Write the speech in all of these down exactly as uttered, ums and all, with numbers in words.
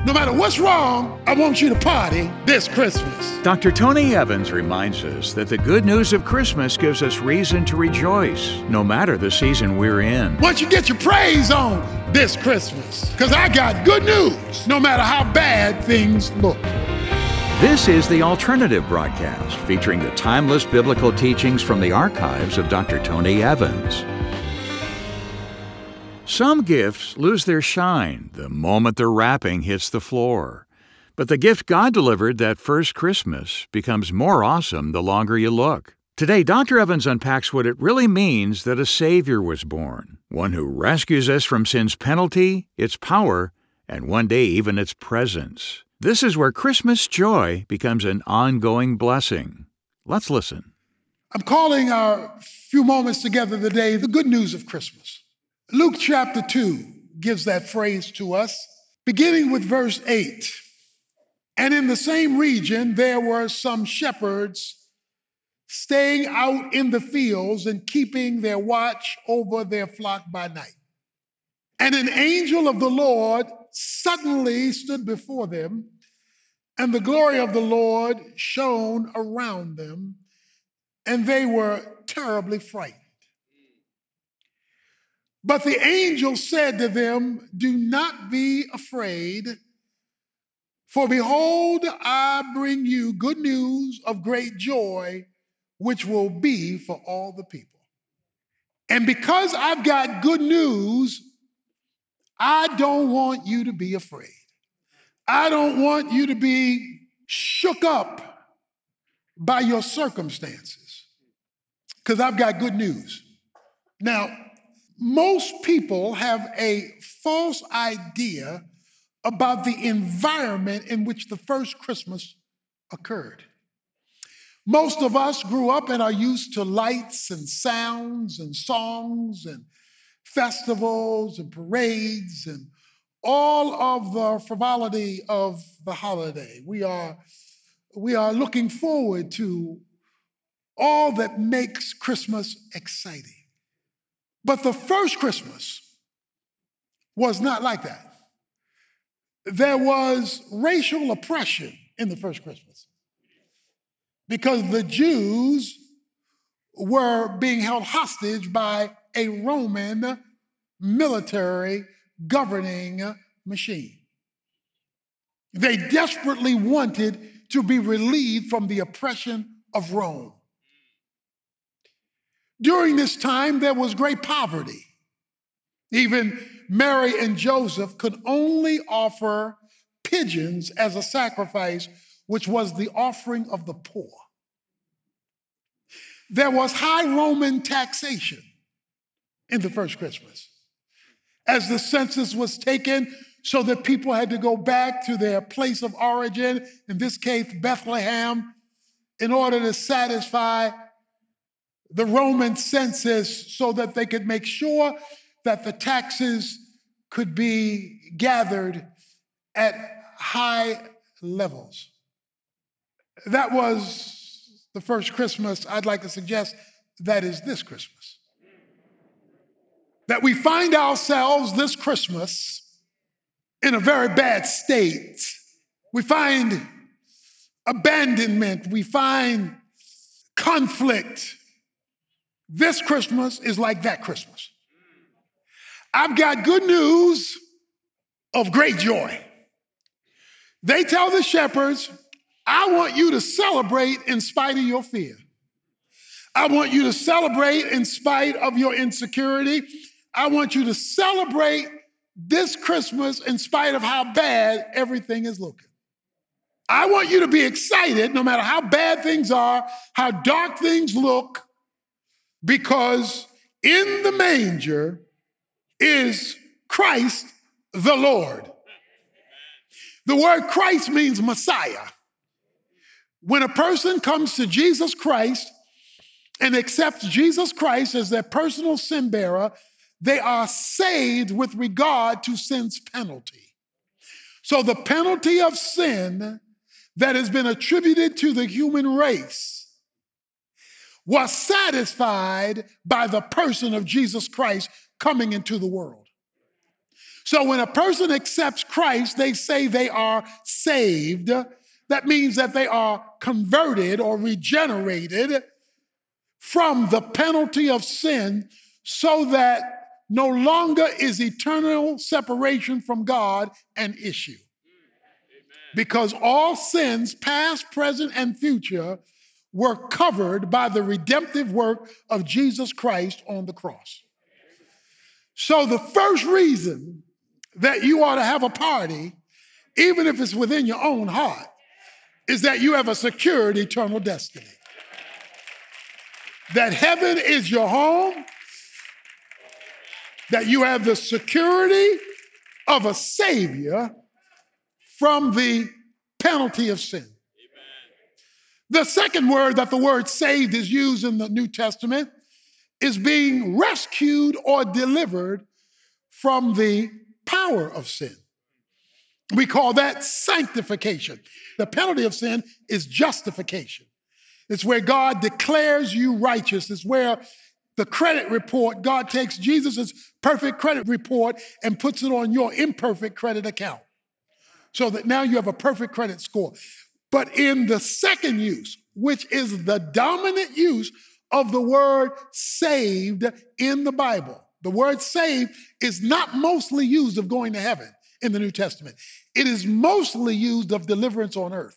No matter what's wrong, I want you to party this Christmas. Doctor Tony Evans reminds us that the good news of Christmas gives us reason to rejoice, no matter the season we're in. Once you get your praise on this Christmas, because I got good news, no matter how bad things look. This is the Alternative Broadcast, featuring the timeless biblical teachings from the archives of Doctor Tony Evans. Some gifts lose their shine the moment their wrapping hits the floor. But the gift God delivered that first Christmas becomes more awesome the longer you look. Today, Doctor Evans unpacks what it really means that a Savior was born, one who rescues us from sin's penalty, its power, and one day even its presence. This is where Christmas joy becomes an ongoing blessing. Let's listen. I'm calling our few moments together today the good news of Christmas. Luke chapter two gives that phrase to us, beginning with verse eight. And in the same region, there were some shepherds staying out in the fields and keeping their watch over their flock by night. And an angel of the Lord suddenly stood before them, and the glory of the Lord shone around them, and they were terribly frightened. But the angel said to them, "Do not be afraid, for behold, I bring you good news of great joy, which will be for all the people. And because I've got good news, I don't want you to be afraid. I don't want you to be shook up by your circumstances, because I've got good news." Now, most people have a false idea about the environment in which the first Christmas occurred. Most of us grew up and are used to lights and sounds and songs and festivals and parades and all of the frivolity of the holiday. We are, we are looking forward to all that makes Christmas exciting. But the first Christmas was not like that. There was racial oppression in the first Christmas because the Jews were being held hostage by a Roman military governing machine. They desperately wanted to be relieved from the oppression of Rome. During this time, there was great poverty. Even Mary and Joseph could only offer pigeons as a sacrifice, which was the offering of the poor. There was high Roman taxation in the first Christmas, as the census was taken, so that people had to go back to their place of origin, in this case, Bethlehem, in order to satisfy the Roman census so that they could make sure that the taxes could be gathered at high levels. That was the first Christmas. I'd like to suggest that is this Christmas. That we find ourselves this Christmas in a very bad state. We find abandonment. We find conflict. This Christmas is like that Christmas. I've got good news of great joy. They tell the shepherds, I want you to celebrate in spite of your fear. I want you to celebrate in spite of your insecurity. I want you to celebrate this Christmas in spite of how bad everything is looking. I want you to be excited no matter how bad things are, how dark things look, because in the manger is Christ the Lord. The word Christ means Messiah. When a person comes to Jesus Christ and accepts Jesus Christ as their personal sin bearer, they are saved with regard to sin's penalty. So the penalty of sin that has been attributed to the human race was satisfied by the person of Jesus Christ coming into the world. So when a person accepts Christ, they say they are saved. That means that they are converted or regenerated from the penalty of sin, so that no longer is eternal separation from God an issue. Because all sins, past, present, and future, were covered by the redemptive work of Jesus Christ on the cross. So the first reason that you ought to have a party, even if it's within your own heart, is that you have a secured eternal destiny. That heaven is your home, that you have the security of a Savior from the penalty of sin. Amen. The second word that the word saved is used in the New Testament is being rescued or delivered from the power of sin. We call that sanctification. The penalty of sin is justification. It's where God declares you righteous. It's where the credit report, God takes Jesus' perfect credit report and puts it on your imperfect credit account, so that now you have a perfect credit score. But in the second use, which is the dominant use of the word saved in the Bible, the word saved is not mostly used of going to heaven in the New Testament. It is mostly used of deliverance on earth.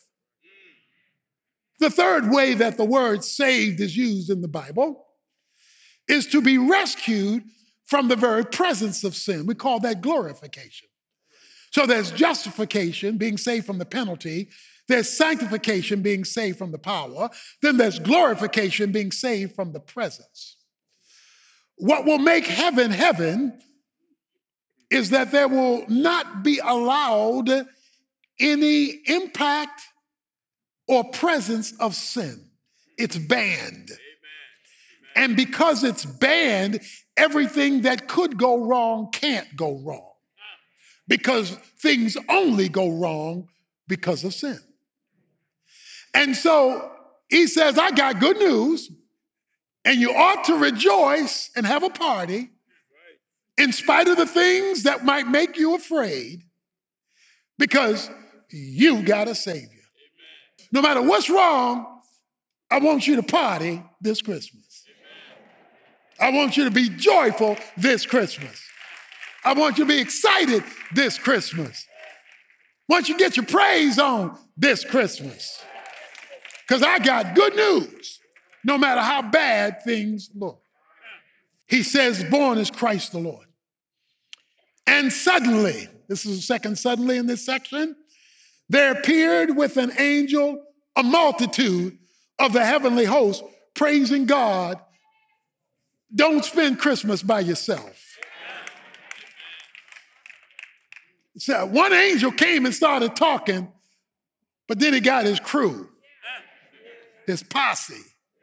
The third way that the word saved is used in the Bible is to be rescued from the very presence of sin. We call that glorification. So there's justification, being saved from the penalty. There's sanctification, being saved from the power. Then there's glorification, being saved from the presence. What will make heaven heaven is that there will not be allowed any impact or presence of sin. It's banned. Amen. And because it's banned, everything that could go wrong can't go wrong. Because things only go wrong because of sin. And so he says, I got good news, and you ought to rejoice and have a party in spite of the things that might make you afraid, because you got a Savior. No matter what's wrong, I want you to party this Christmas. I want you to be joyful this Christmas. I want you to be excited this Christmas. I want you to get your praise on this Christmas. Because I got good news, no matter how bad things look. He says, born is Christ the Lord. And suddenly, this is the second suddenly in this section, there appeared with an angel a multitude of the heavenly host praising God. Don't spend Christmas by yourself. So one angel came and started talking, but then he got his crew, his posse,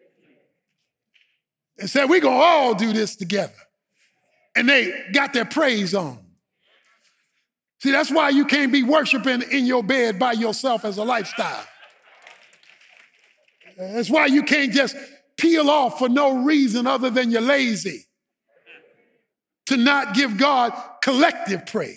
and said, we're going to all do this together. And they got their praise on. See, that's why you can't be worshiping in your bed by yourself as a lifestyle. That's why you can't just peel off for no reason other than you're lazy to not give God collective praise.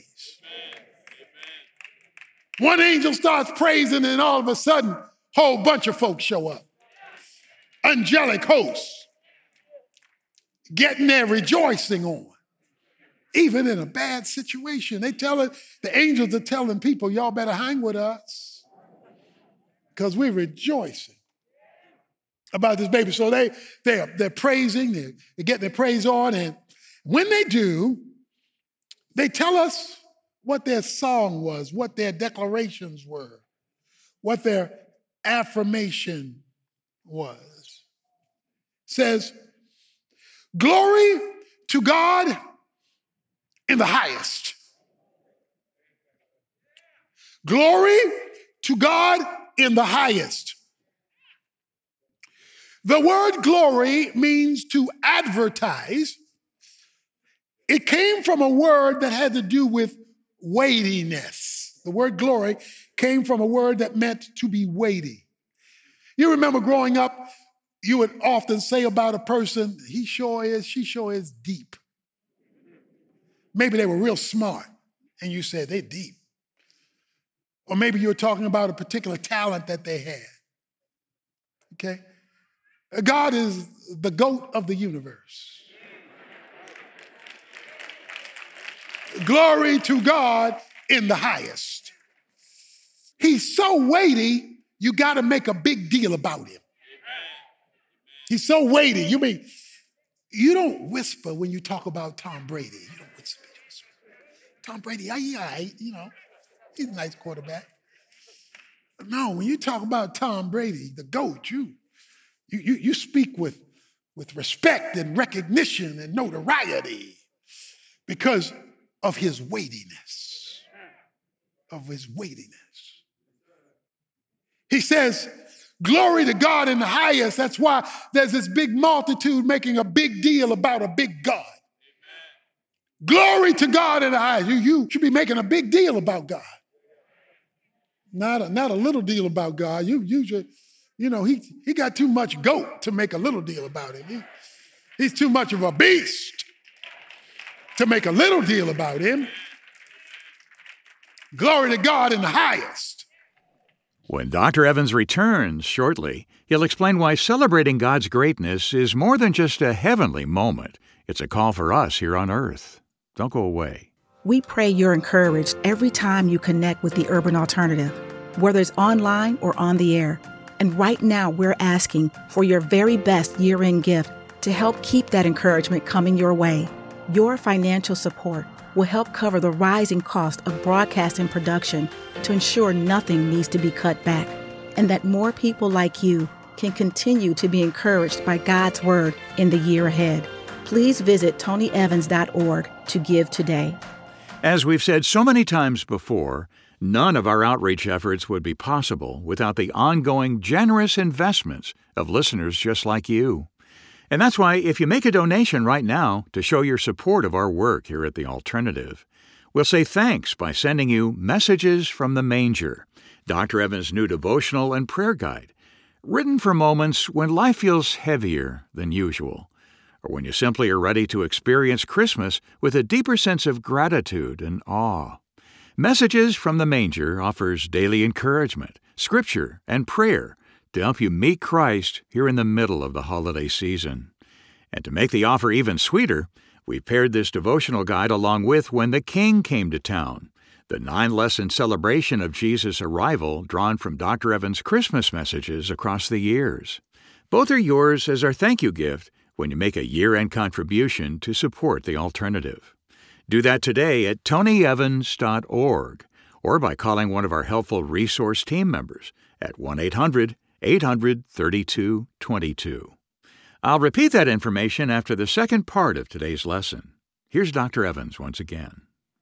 One angel starts praising, and all of a sudden, a whole bunch of folks show up. Angelic hosts getting their rejoicing on. Even in a bad situation, they tell it, the angels are telling people, y'all better hang with us because we're rejoicing about this baby. So they, they're, they're praising, they're, they're getting their praise on. And when they do, they tell us what their song was, what their declarations were, what their affirmation was. It says, glory to God in the highest. Glory to God in the highest. The word glory means to advertise. It came from a word that had to do with weightiness. The word glory came from a word that meant to be weighty. You remember growing up, you would often say about a person, he sure is, she sure is deep. Maybe they were real smart. and you said they're deep. Or maybe you're talking about a particular talent that they had. Okay? God is the GOAT of the universe. Glory to God in the highest. He's so weighty, you got to make a big deal about him. He's so weighty. You mean, you don't whisper when you talk about Tom Brady. You don't whisper. You whisper. Tom Brady, yeah, yeah, you know, he's a nice quarterback. No, when you talk about Tom Brady, the GOAT, you you you, you speak with, with respect and recognition and notoriety because of his weightiness. Of his weightiness. He says, glory to God in the highest. That's why there's this big multitude making a big deal about a big God. Glory to God in the highest. You, you should be making a big deal about God. Not a, not a little deal about God. You, you should, you know, he, he got too much goat to make a little deal about him. He, he's too much of a beast to make a little deal about him. Glory to God in the highest. When Doctor Evans returns shortly, he'll explain why celebrating God's greatness is more than just a heavenly moment. It's a call for us here on earth. Don't go away. We pray you're encouraged every time you connect with the Urban Alternative, whether it's online or on the air. And right now, we're asking for your very best year-end gift to help keep that encouragement coming your way. Your financial support will help cover the rising cost of broadcast and production to ensure nothing needs to be cut back, and that more people like you can continue to be encouraged by God's Word in the year ahead. Please visit tony evans dot org to give today. As we've said so many times before, none of our outreach efforts would be possible without the ongoing generous investments of listeners just like you. And that's why if you make a donation right now to show your support of our work here at The Alternative, we'll say thanks by sending you Messages from the Manger, Doctor Evans' new devotional and prayer guide, written for moments when life feels heavier than usual, or when you simply are ready to experience Christmas with a deeper sense of gratitude and awe. Messages from the Manger offers daily encouragement, scripture, and prayer to help you meet Christ here in the middle of the holiday season. And to make the offer even sweeter, we paired this devotional guide along with When the King Came to Town, the nine-lesson celebration of Jesus' arrival drawn from Doctor Evans' Christmas messages across the years. Both are yours as our thank you gift when you make a year-end contribution to support The Alternative. Do that today at tony evans dot org or by calling one of our helpful resource team members at one eight hundred eight hundred thirty-two twenty-two. I'll repeat that information after the second part of today's lesson. Here's Doctor Evans once again.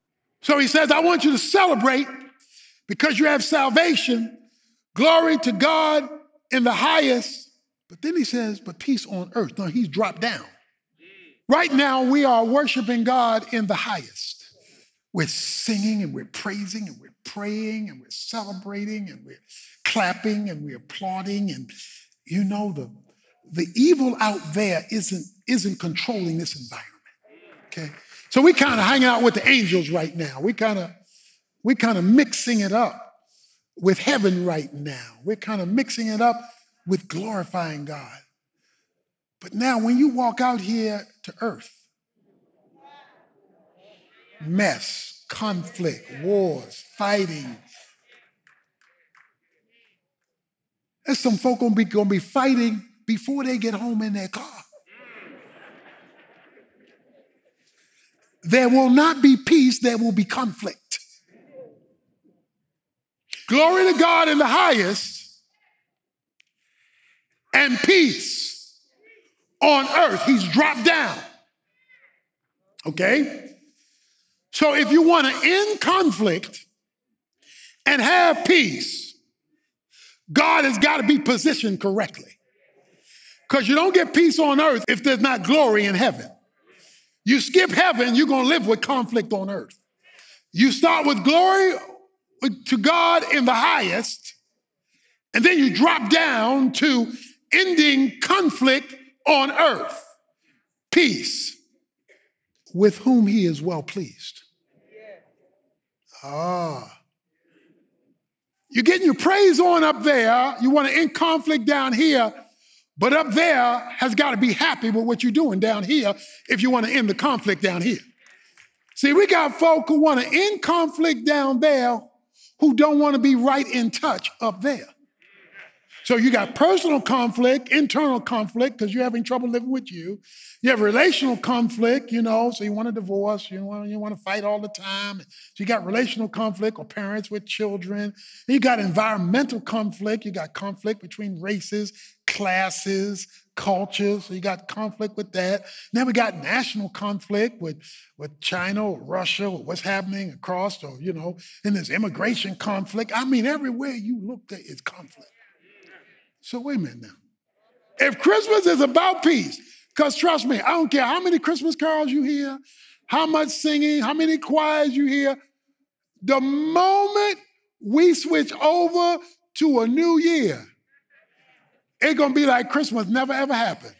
So he says, I want you to celebrate because you have salvation. Glory to God in the highest. But then he says, but peace on earth. No, he's dropped down. Right now, we are worshiping God in the highest. We're singing and we're praising and we're praying and we're celebrating and we're clapping and we're applauding. And you know, the, the evil out there isn't, isn't controlling this environment. Okay? So we kind of hang out with the angels right now. We kind of we kind of mixing it up with heaven right now. We're kind of mixing it up with glorifying God. But now when you walk out here to earth, mess, conflict, wars, fighting. There's some folk gonna be, gonna be fighting before they get home in their car. There will not be peace, there will be conflict. Glory to God in the highest, and peace on earth. He's dropped down. Okay? So if you want to end conflict and have peace, God has got to be positioned correctly. Because you don't get peace on earth if there's not glory in heaven. You skip heaven, you're going to live with conflict on earth. You start with glory to God in the highest, and then you drop down to ending conflict on earth. Peace with whom he is well pleased. Ah. You're getting your praise on up there. You want to end conflict down here, but up there has got to be happy with what you're doing down here if you want to end the conflict down here. See, we got folk who want to end conflict down there who don't want to be right in touch up there. So you got personal conflict, internal conflict, because you're having trouble living with you. You have relational conflict, you know, so you want a divorce, you want, you want to fight all the time. So you got relational conflict or parents with children. You got environmental conflict. You got conflict between races, classes, cultures. So you got conflict with that. Then we got national conflict with, with China or Russia or what's happening across, or, you know, and there's immigration conflict. I mean, everywhere you look, there is conflict. So wait a minute now. If Christmas is about peace, because trust me, I don't care how many Christmas carols you hear, how much singing, how many choirs you hear, the moment we switch over to a new year, it's going to be like Christmas never ever happened.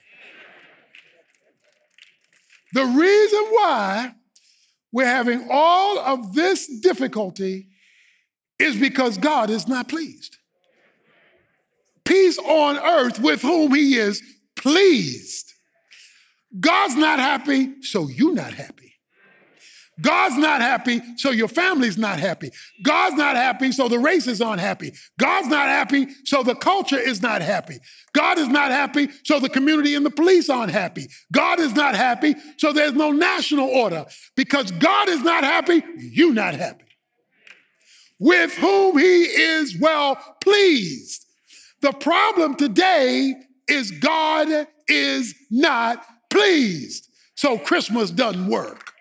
The reason why we're having all of this difficulty is because God is not pleased. Peace on earth with whom he is pleased. God's not happy, so you're not happy. God's not happy, so your family's not happy. God's not happy, so the races aren't happy. God's not happy, so the culture is not happy. God is not happy, so the community and the police aren't happy. God is not happy, so there's no national order. Because God is not happy, you're not happy. With whom he is well pleased. The problem today is God is not pleased. So Christmas doesn't work.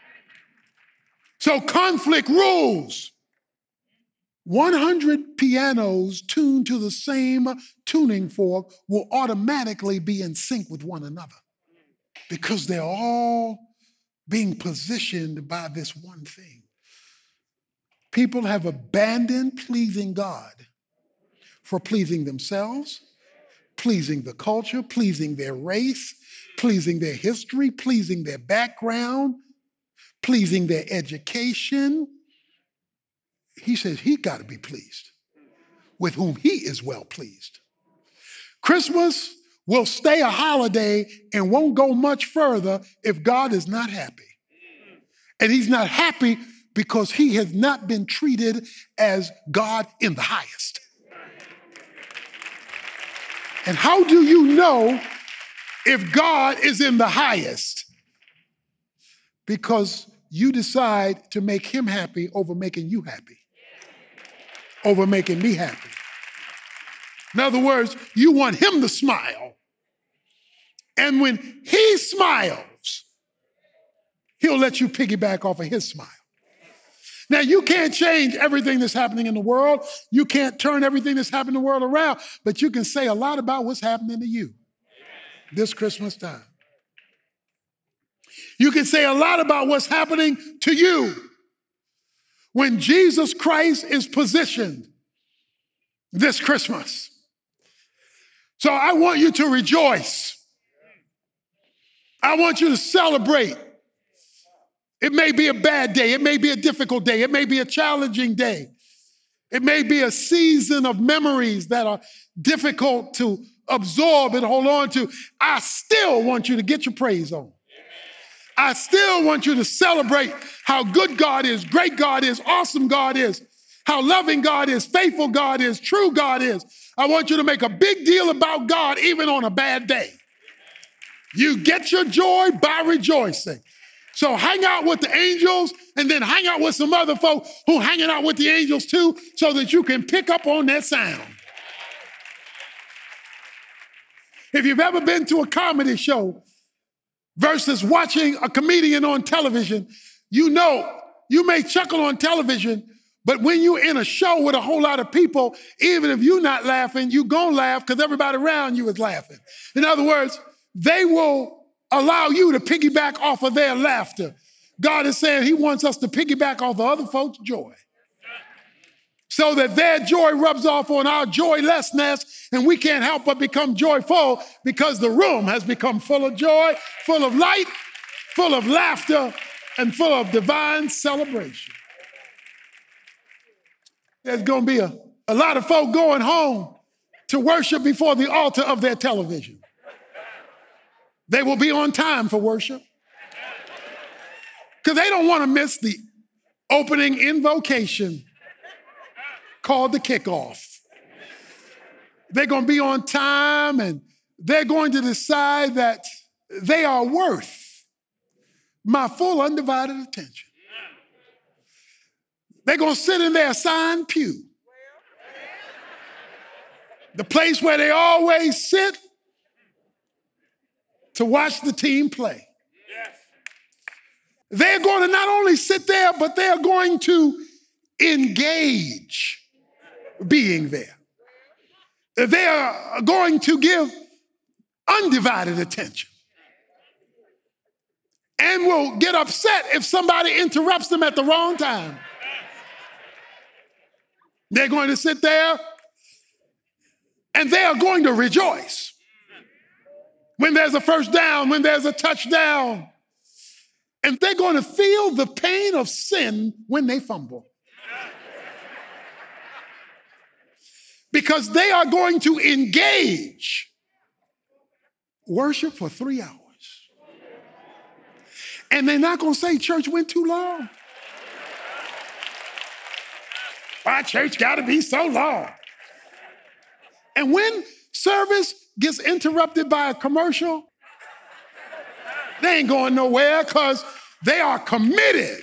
So conflict rules. one hundred pianos tuned to the same tuning fork will automatically be in sync with one another because they're all being positioned by this one thing. People have abandoned pleasing God for pleasing themselves, pleasing the culture, pleasing their race, pleasing their history, pleasing their background, pleasing their education. He says he got to be pleased with whom he is well pleased. Christmas will stay a holiday and won't go much further if God is not happy. And he's not happy because he has not been treated as God in the highest. And how do you know if God is in the highest? Because you decide to make him happy over making you happy, over making me happy. In other words, you want him to smile. And when he smiles, he'll let you piggyback off of his smile. Now, you can't change everything that's happening in the world. You can't turn everything that's happening in the world around, but you can say a lot about what's happening to you this Christmas time. You can say a lot about what's happening to you when Jesus Christ is positioned this Christmas. So I want you to rejoice. I want you to celebrate. It may be a bad day. It may be a difficult day. It may be a challenging day. It may be a season of memories that are difficult to absorb and hold on to. I still want you to get your praise on. I still want you to celebrate how good God is, great God is, awesome God is, how loving God is, faithful God is, true God is. I want you to make a big deal about God even on a bad day. You get your joy by rejoicing. So hang out with the angels and then hang out with some other folk who hanging out with the angels too so that you can pick up on that sound. If you've ever been to a comedy show versus watching a comedian on television, you know you may chuckle on television, but when you're in a show with a whole lot of people, even if you're not laughing, you're going to laugh because everybody around you is laughing. In other words, they will allow you to piggyback off of their laughter. God is saying he wants us to piggyback off of other folks' joy so that their joy rubs off on our joylessness and we can't help but become joyful because the room has become full of joy, full of light, full of laughter, and full of divine celebration. There's going to be a, a lot of folk going home to worship before the altar of their television. They will be on time for worship because they don't want to miss the opening invocation called the kickoff. They're going to be on time and they're going to decide that they are worth my full undivided attention. They're going to sit in their assigned pew, the place where they always sit to watch the team play. They're going to not only sit there, but they're going to engage being there. They are going to give undivided attention and will get upset if somebody interrupts them at the wrong time. They're going to sit there and they are going to rejoice when there's a first down, when there's a touchdown. And they're going to feel the pain of sin when they fumble. Because they are going to engage worship for three hours. And they're not going to say church went too long. Why church got to be so long? And when service gets interrupted by a commercial, they ain't going nowhere because they are committed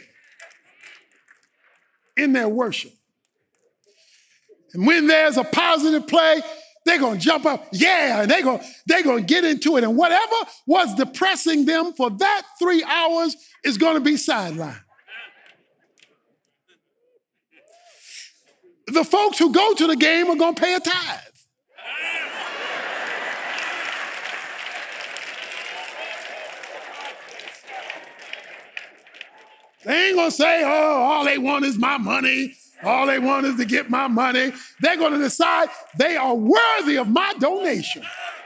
in their worship. And when there's a positive play, they're going to jump up, yeah, and they're going they're going to get into it. And whatever was depressing them for that three hours is going to be sidelined. The folks who go to the game are going to pay a tithe. They ain't going to say, oh, all they want is my money. All they want is to get my money. They're going to decide they are worthy of my donation.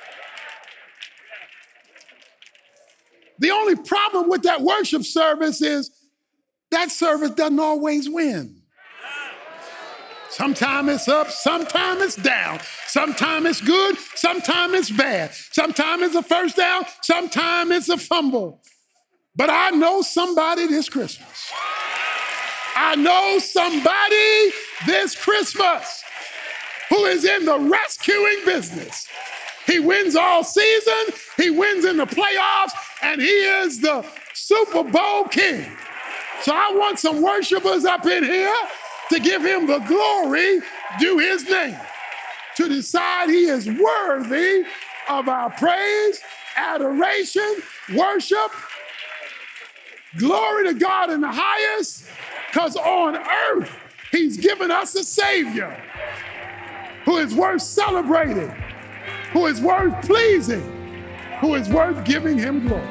The only problem with that worship service is that service doesn't always win. Sometimes it's up, sometimes it's down. Sometimes it's good, sometimes it's bad. Sometimes it's a first down, sometimes it's a fumble. But I know somebody this Christmas. I know somebody this Christmas who is in the rescuing business. He wins all season, he wins in the playoffs, and he is the Super Bowl king. So I want some worshipers up in here to give him the glory due his name, to decide he is worthy of our praise, adoration, worship. Glory to God in the highest, because on earth, he's given us a Savior who is worth celebrating, who is worth pleasing, who is worth giving him glory.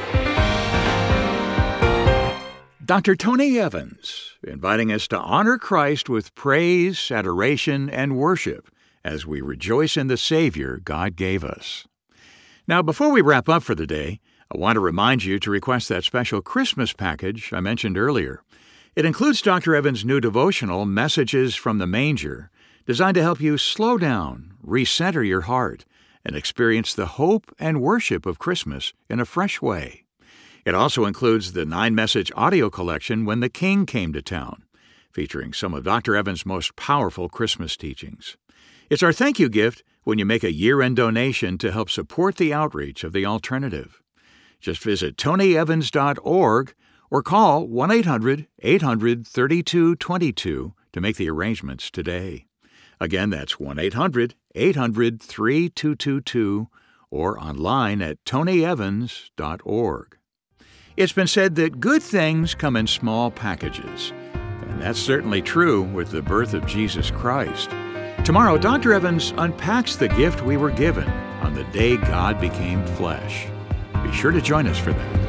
Doctor Tony Evans, inviting us to honor Christ with praise, adoration, and worship as we rejoice in the Savior God gave us. Now, before we wrap up for the day, I want to remind you to request that special Christmas package I mentioned earlier. It includes Doctor Evans' new devotional, Messages from the Manger, designed to help you slow down, recenter your heart, and experience the hope and worship of Christmas in a fresh way. It also includes the nine-message audio collection, When the King Came to Town, featuring some of Doctor Evans' most powerful Christmas teachings. It's our thank you gift when you make a year-end donation to help support the outreach of The Alternative. Just visit tony evans dot org or call one eight hundred eight hundred thirty-two twenty-two to make the arrangements today. Again, that's one eight hundred eight hundred thirty-two twenty-two or online at tony evans dot org. It's been said that good things come in small packages, and that's certainly true with the birth of Jesus Christ. Tomorrow, Doctor Evans unpacks the gift we were given on the day God became flesh. Be sure to join us for that.